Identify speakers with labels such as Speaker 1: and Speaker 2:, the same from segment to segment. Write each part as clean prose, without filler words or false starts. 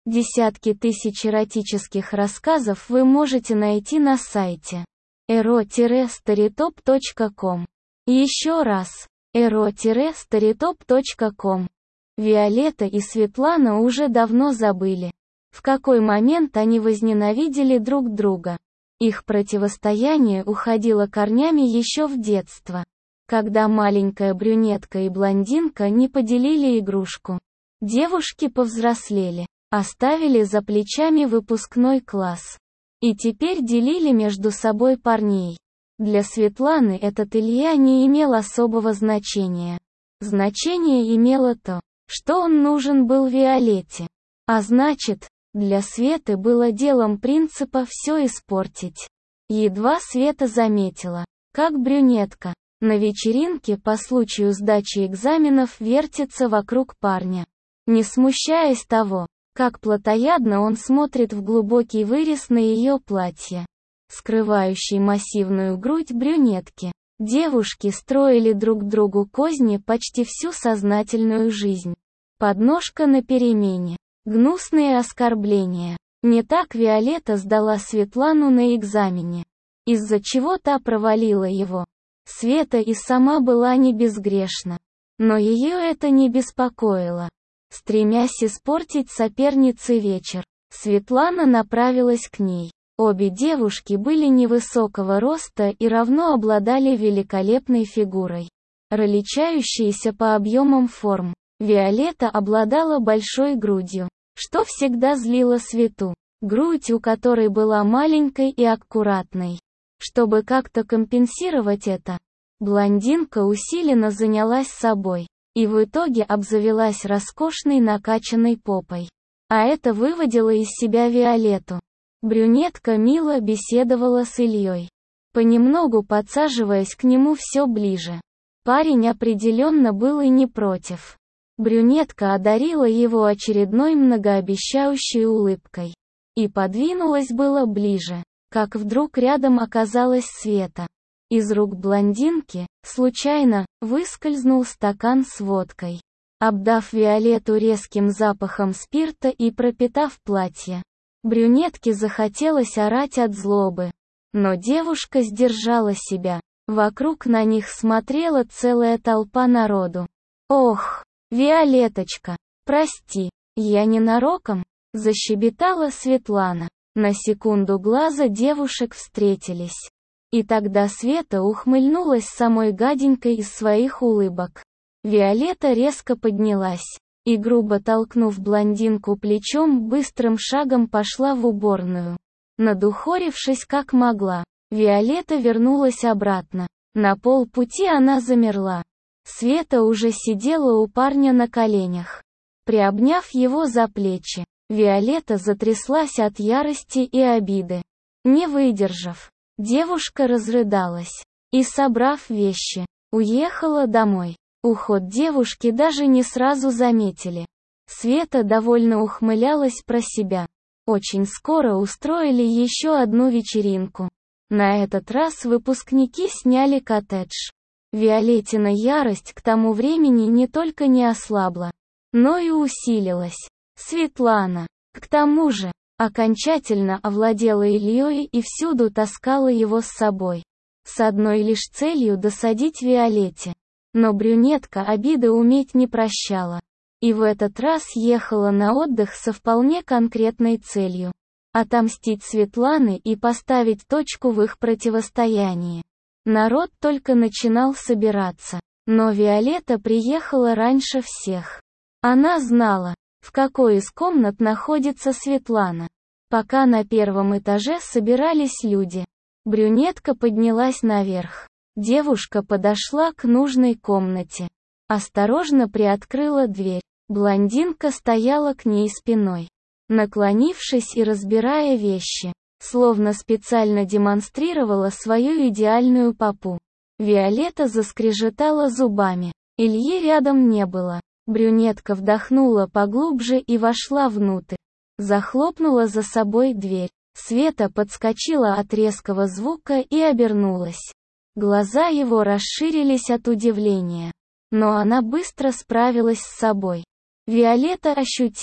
Speaker 1: Десятки тысяч эротических рассказов вы можете найти на сайте ero-storytop.com. Еще раз, ero-storytop.com. Виолетта и Светлана уже давно забыли, в какой момент они возненавидели друг друга. Их противостояние уходило корнями еще в детство, когда маленькая брюнетка и блондинка не поделили игрушку. Девушки повзрослели, оставили за плечами выпускной класс и теперь делили между собой парней. Для Светланы этот Илья не имел особого значения. Значение имело то, что он нужен был Виолетте. А значит, для Светы было делом принципа все испортить. Едва Света заметила, как брюнетка на вечеринке по случаю сдачи экзаменов вертится вокруг парня, не смущаясь того, как плотоядно он смотрит в глубокий вырез на ее платье, скрывающий массивную грудь брюнетки. Девушки строили друг другу козни почти всю сознательную жизнь. Подножка на перемене. Гнусные оскорбления. Не так Виолетта сдала Светлану на экзамене, из-за чего та провалила его. Света и сама была не безгрешна, но ее это не беспокоило. Стремясь испортить сопернице вечер, Светлана направилась к ней. Обе девушки были невысокого роста и равно обладали великолепной фигурой, различающейся по объемам форм. Виолетта обладала большой грудью, что всегда злило Свету. Грудь у которой была маленькой и аккуратной. Чтобы как-то компенсировать это, блондинка усиленно занялась собой, и в итоге обзавелась роскошной накачанной попой. А это выводило из себя Виолетту. Брюнетка мило беседовала с Ильей, понемногу подсаживаясь к нему все ближе. Парень определенно был и не против. Брюнетка одарила его очередной многообещающей улыбкой и подвинулась было ближе, как вдруг рядом оказалась Света. Из рук блондинки, случайно, выскользнул стакан с водкой, обдав Виолетту резким запахом спирта и пропитав платье. Брюнетке захотелось орать от злобы, но девушка сдержала себя. Вокруг на них смотрела целая толпа народу. «Ох, Виолетточка, прости, я ненароком», — защебетала Светлана. На секунду глаза девушек встретились. И тогда Света ухмыльнулась самой гаденькой из своих улыбок. Виолетта резко поднялась и, грубо толкнув блондинку плечом, быстрым шагом пошла в уборную. Надухорившись как могла, Виолетта вернулась обратно. На полпути она замерла. Света уже сидела у парня на коленях. Приобняв его за плечи, Виолетта затряслась от ярости и обиды. Не выдержав, девушка разрыдалась и, собрав вещи, уехала домой. Уход девушки даже не сразу заметили. Света довольно ухмылялась про себя. Очень скоро устроили еще одну вечеринку. На этот раз выпускники сняли коттедж. Виолеттина ярость к тому времени не только не ослабла, но и усилилась. Светлана, к тому же, окончательно овладела Ильей и всюду таскала его с собой, с одной лишь целью досадить Виолетте. Но брюнетка обиды уметь не прощала. И в этот раз ехала на отдых со вполне конкретной целью – отомстить Светлане и поставить точку в их противостоянии. Народ только начинал собираться, но Виолетта приехала раньше всех. Она знала, в какой из комнат находится Светлана. Пока на первом этаже собирались люди, брюнетка поднялась наверх. Девушка подошла к нужной комнате. Осторожно приоткрыла дверь. Блондинка стояла к ней спиной, наклонившись и разбирая вещи, словно специально демонстрировала свою идеальную попу. Виолетта заскрежетала зубами. Ильи рядом не было. Брюнетка вдохнула поглубже и вошла внутрь. Захлопнула за собой дверь. Света подскочила от резкого звука и обернулась. Глаза его расширились от удивления. Но она быстро справилась с собой. Виолетта ощутила,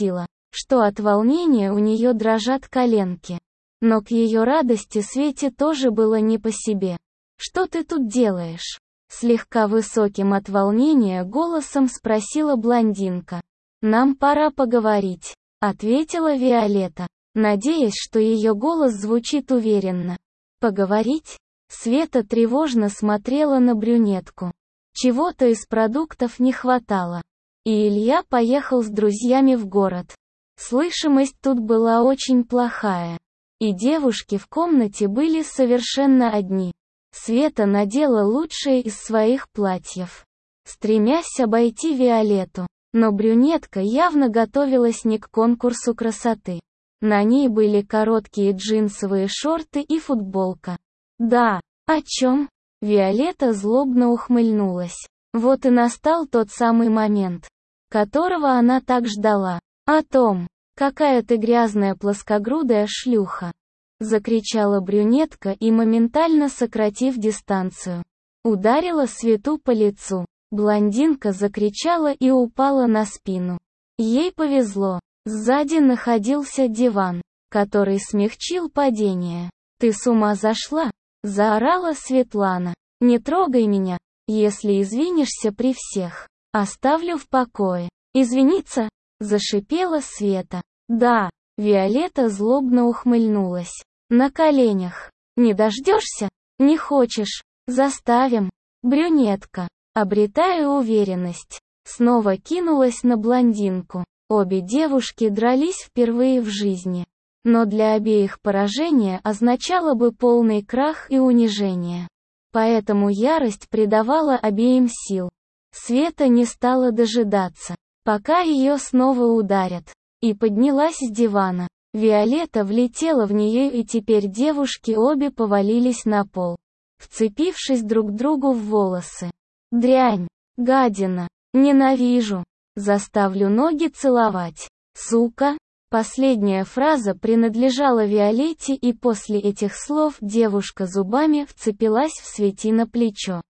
Speaker 1: что от волнения у нее дрожат коленки. Но к ее радости Свете тоже было не по себе. «Что ты тут делаешь?» Слегка высоким от волнения голосом спросила блондинка. «Нам пора поговорить», — ответила Виолетта, надеясь, что ее голос звучит уверенно. «Поговорить?» Света тревожно смотрела на брюнетку. Чего-то из продуктов не хватало. И Илья поехал с друзьями в город. Слышимость тут была очень плохая. И девушки в комнате были совершенно одни. Света надела лучшее из своих платьев, стремясь обойти Виолетту. Но брюнетка явно готовилась не к конкурсу красоты. На ней были короткие джинсовые шорты и футболка. «Да, о чем?» Виолетта злобно ухмыльнулась. Вот и настал тот самый момент, которого она так ждала. «О том, какая ты грязная плоскогрудая шлюха!» Закричала брюнетка и, моментально сократив дистанцию, ударила Свету по лицу. Блондинка закричала и упала на спину. Ей повезло. Сзади находился диван, который смягчил падение. «Ты с ума зашла?» — заорала Светлана. «Не трогай меня. Если извинишься при всех, оставлю в покое». «Извиниться?» — зашипела Света. «Да». Виолетта злобно ухмыльнулась. «На коленях. Не дождешься? Не хочешь? Заставим». Брюнетка, обретая уверенность, снова кинулась на блондинку. Обе девушки дрались впервые в жизни. Но для обеих поражение означало бы полный крах и унижение. Поэтому ярость придавала обеим сил. Света не стала дожидаться, пока ее снова ударят, и поднялась с дивана. Виолетта влетела в нее, и теперь девушки обе повалились на пол, вцепившись друг другу в волосы. «Дрянь! Гадина! Ненавижу! Заставлю ноги целовать! Сука!» Последняя фраза принадлежала Виолетте, и после этих слов девушка зубами вцепилась в Светино плечо.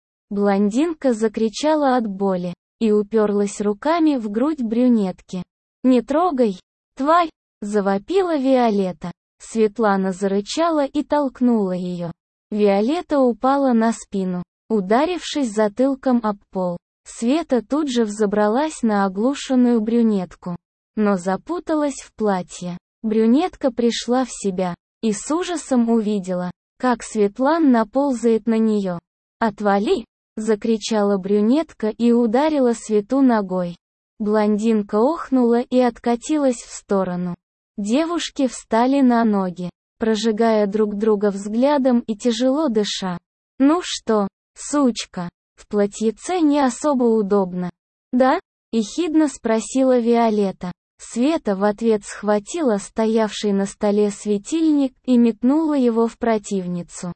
Speaker 1: Блондинка закричала от боли и уперлась руками в грудь брюнетки. «Не трогай, тварь!» — завопила Виолетта. Светлана зарычала и толкнула ее. Виолетта упала на спину, ударившись затылком об пол. Света тут же взобралась на оглушенную брюнетку, но запуталась в платье. Брюнетка пришла в себя и с ужасом увидела, как Светлана ползает на нее. «Отвали!» — закричала брюнетка и ударила Свету ногой. Блондинка охнула и откатилась в сторону. Девушки встали на ноги, прожигая друг друга взглядом и тяжело дыша. «Ну что, сучка, в платьице не особо удобно, да?» — ехидно спросила Виолетта. Света в ответ схватила стоявший на столе светильник и метнула его в противницу.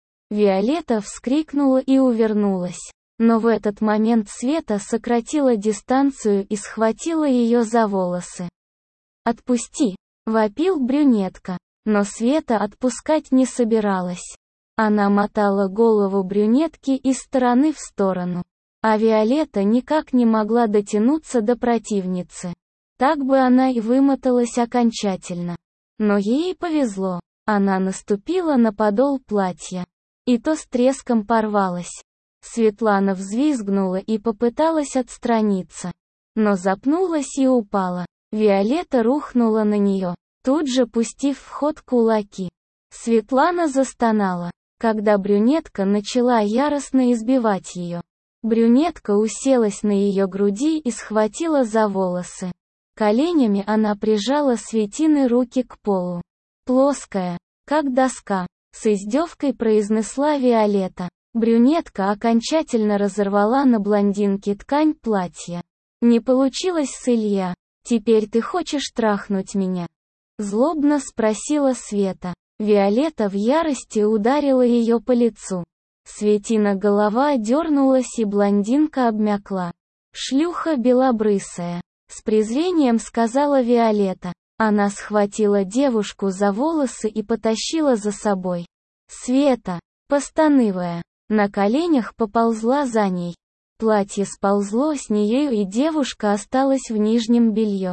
Speaker 1: Виолетта вскрикнула и увернулась. Но в этот момент Света сократила дистанцию и схватила ее за волосы. «Отпусти!» — вопил брюнетка. Но Света отпускать не собиралась. Она мотала голову брюнетки из стороны в сторону. А Виолетта никак не могла дотянуться до противницы. Так бы она и вымоталась окончательно. Но ей повезло. Она наступила на подол платья. И то с треском порвалось. Светлана взвизгнула и попыталась отстраниться. Но запнулась и упала. Виолетта рухнула на нее, тут же пустив в ход кулаки. Светлана застонала, когда брюнетка начала яростно избивать ее. Брюнетка уселась на ее груди и схватила за волосы. Коленями она прижала Светины руки к полу. «Плоская, как доска», — с издевкой произнесла Виолетта. Брюнетка окончательно разорвала на блондинке ткань платья. «Не получилось с Илья. Теперь ты хочешь трахнуть меня?» Злобно спросила Света. Виолетта в ярости ударила ее по лицу. Светина голова дернулась и блондинка обмякла. «Шлюха белобрысая», — с презрением сказала Виолетта. Она схватила девушку за волосы и потащила за собой. Света, постанывая, на коленях поползла за ней. Платье сползло с нее, и девушка осталась в нижнем белье.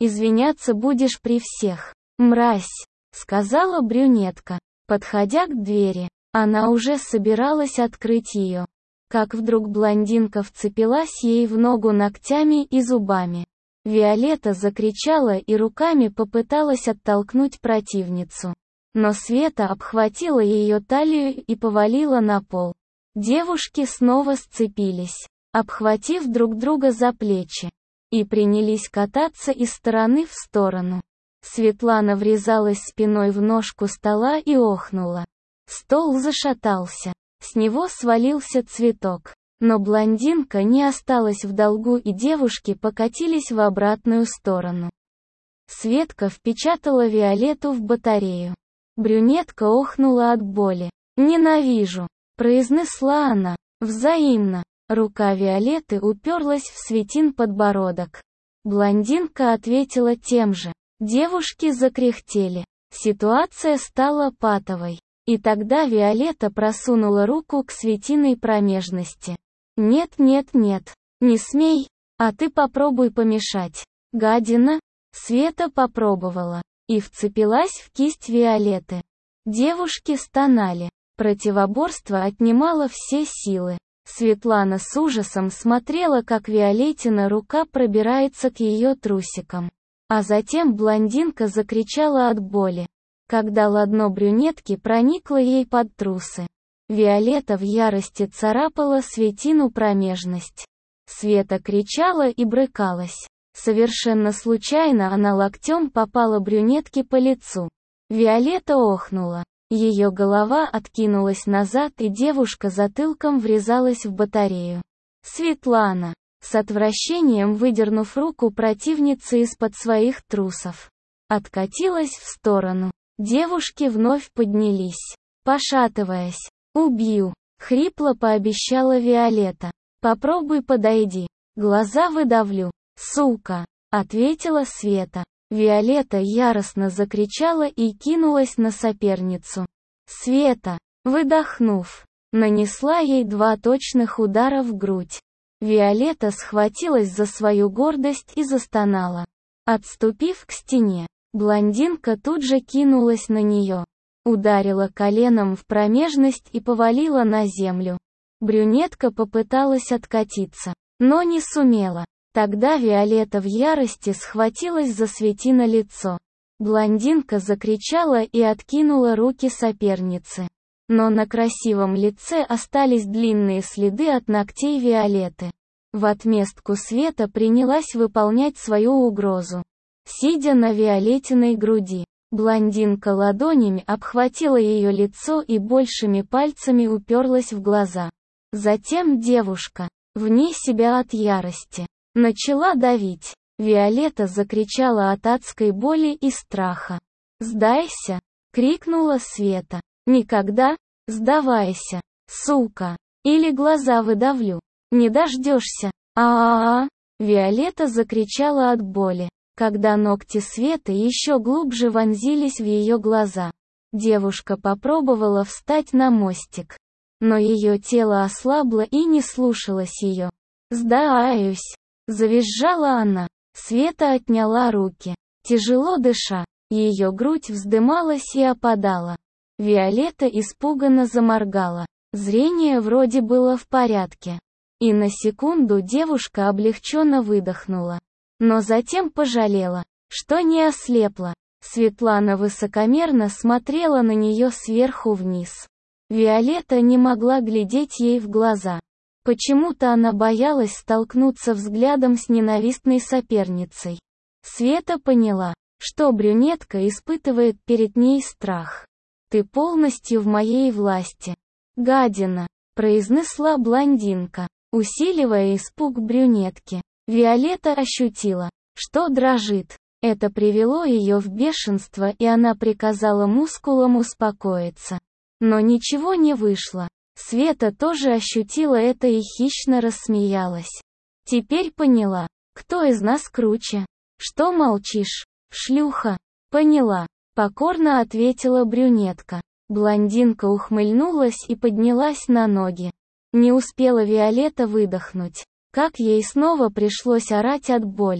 Speaker 1: Извиняться будешь при всех. Мразь, сказала брюнетка, подходя к двери. Она уже собиралась открыть ее. Как вдруг блондинка вцепилась ей в ногу ногтями и зубами. Виолетта закричала и руками попыталась оттолкнуть противницу. Но Света обхватила ее талию и повалила на пол. Девушки снова сцепились, обхватив друг друга за плечи, и принялись кататься из стороны в сторону. Светлана врезалась спиной в ножку стола и охнула. Стол зашатался, с него свалился цветок. Но блондинка не осталась в долгу, и девушки покатились в обратную сторону. Светка впечатала Виолетту в батарею. Брюнетка охнула от боли. «Ненавижу», — произнесла она. «Взаимно». Рука Виолетты уперлась в Светин подбородок. Блондинка ответила тем же. Девушки закряхтели. Ситуация стала патовой. И тогда Виолетта просунула руку к Светиной промежности. «Нет, нет, нет, не смей, а ты попробуй помешать. Гадина». Света попробовала и вцепилась в кисть Виолетты. Девушки стонали. Противоборство отнимало все силы. Светлана с ужасом смотрела, как Виолеттина рука пробирается к ее трусикам. А затем блондинка закричала от боли, когда ладно брюнетки проникло ей под трусы. Виолетта в ярости царапала Светину промежность. Света кричала и брыкалась. Совершенно случайно она локтем попала брюнетке по лицу. Виолетта охнула. Ее голова откинулась назад, и девушка затылком врезалась в батарею. Светлана, с отвращением выдернув руку противницы из-под своих трусов, откатилась в сторону. Девушки вновь поднялись, пошатываясь. «Убью», — хрипло пообещала Виолетта. «Попробуй подойди. Глаза выдавлю». «Сука», — ответила Света. Виолетта яростно закричала и кинулась на соперницу. Света, выдохнув, нанесла ей 2 точных удара в грудь. Виолетта схватилась за свою гордость и застонала. Отступив к стене, блондинка тут же кинулась на нее. Ударила коленом в промежность и повалила на землю. Брюнетка попыталась откатиться, но не сумела. Тогда Виолетта в ярости схватилась за Светино лицо. Блондинка закричала и откинула руки соперницы. Но на красивом лице остались длинные следы от ногтей Виолетты. В отместку Света принялась выполнять свою угрозу. Сидя на Виолеттиной груди, блондинка ладонями обхватила ее лицо и большими пальцами уперлась в глаза. Затем девушка, вне себя от ярости, начала давить. Виолетта закричала от адской боли и страха. «Сдайся!» — крикнула Света. «Никогда! Сдавайся, сука! Или глаза выдавлю! Не дождешься! А-а-а!» Виолетта закричала от боли, когда ногти Светы еще глубже вонзились в ее глаза. Девушка попробовала встать на мостик, но ее тело ослабло и не слушалось ее. «Сдаюсь!» — завизжала она. Света отняла руки. Тяжело дыша, ее грудь вздымалась и опадала. Виолетта испуганно заморгала. Зрение вроде было в порядке. И на секунду девушка облегченно выдохнула. Но затем пожалела, что не ослепла. Светлана высокомерно смотрела на нее сверху вниз. Виолетта не могла глядеть ей в глаза. Почему-то она боялась столкнуться взглядом с ненавистной соперницей. Света поняла, что брюнетка испытывает перед ней страх. «Ты полностью в моей власти, гадина», — произнесла блондинка, усиливая испуг брюнетки. Виолетта ощутила, что дрожит. Это привело ее в бешенство, и она приказала мускулам успокоиться. Но ничего не вышло. Света тоже ощутила это и хищно рассмеялась. Теперь поняла, кто из нас круче. «Что молчишь, шлюха?» «Поняла», — покорно ответила брюнетка. Блондинка ухмыльнулась и поднялась на ноги. Не успела Виолетта выдохнуть, как ей снова пришлось орать от боли.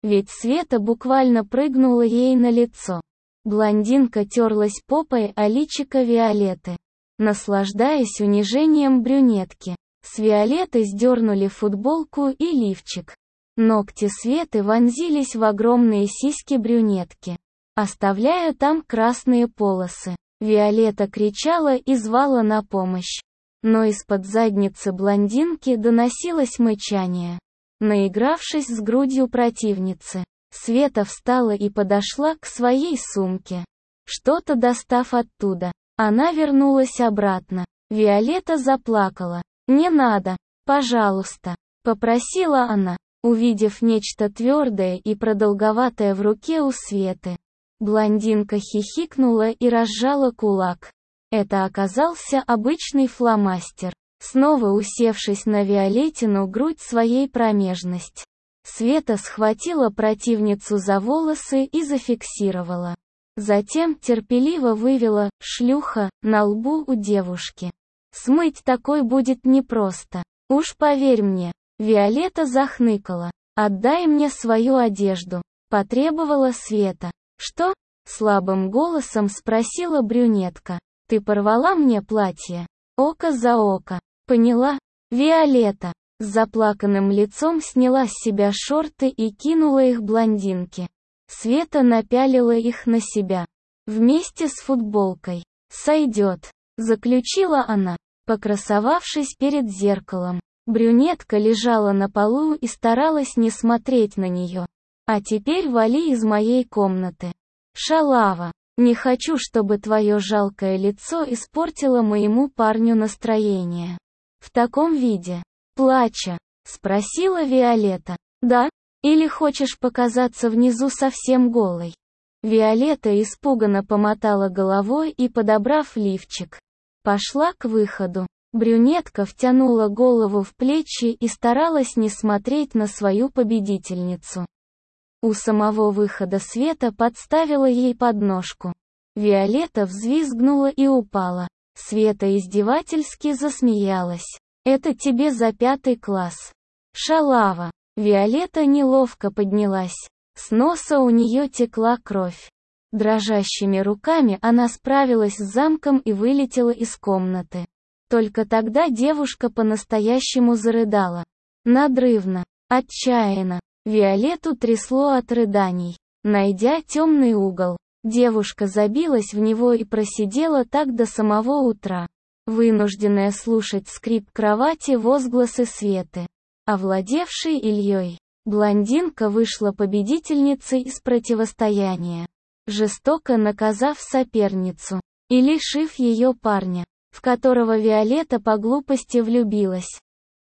Speaker 1: Ведь Света буквально прыгнула ей на лицо. Блондинка терлась попой о личико Виолетты, наслаждаясь унижением брюнетки. С Виолетты сдернули футболку и лифчик. Ногти Светы вонзились в огромные сиськи брюнетки, оставляя там красные полосы. Виолетта кричала и звала на помощь. Но из-под задницы блондинки доносилось мычание. Наигравшись с грудью противницы, Света встала и подошла к своей сумке. Что-то достав оттуда, она вернулась обратно. Виолетта заплакала. «Не надо, пожалуйста», — попросила она, увидев нечто твердое и продолговатое в руке у Светы. Блондинка хихикнула и разжала кулак. Это оказался обычный фломастер. Снова усевшись на Виолеттину грудь своей промежность, Света схватила противницу за волосы и зафиксировала. Затем терпеливо вывела «шлюха» на лбу у девушки. Смыть такой будет непросто. Уж поверь мне. Виолетта захныкала. «Отдай мне свою одежду», — потребовала Света. «Что?» — слабым голосом спросила брюнетка. «Ты порвала мне платье?» «Око за око». «Поняла?» Виолетта с заплаканным лицом сняла с себя шорты и кинула их блондинке. Света напялила их на себя. Вместе с футболкой. «Сойдет», — заключила она, покрасовавшись перед зеркалом. Брюнетка лежала на полу и старалась не смотреть на нее. «А теперь вали из моей комнаты. Шалава, не хочу, чтобы твое жалкое лицо испортило моему парню настроение». «В таком виде?» «Плача?» — спросила Виолетта. «Да? Или хочешь показаться внизу совсем голой?» Виолетта испуганно помотала головой и, подобрав лифчик, пошла к выходу. Брюнетка втянула голову в плечи и старалась не смотреть на свою победительницу. У самого выхода Света подставила ей подножку. Виолетта взвизгнула и упала. Света издевательски засмеялась. «Это тебе за 5 класс. Шалава!» Виолетта неловко поднялась. С носа у нее текла кровь. Дрожащими руками она справилась с замком и вылетела из комнаты. Только тогда девушка по-настоящему зарыдала. Надрывно, отчаянно. Виолетту трясло от рыданий. Найдя темный угол, девушка забилась в него и просидела так до самого утра, вынужденная слушать скрип кровати, возгласы Светы. Овладевшей Ильей, блондинка вышла победительницей из противостояния, жестоко наказав соперницу и лишив ее парня, в которого Виолетта по глупости влюбилась.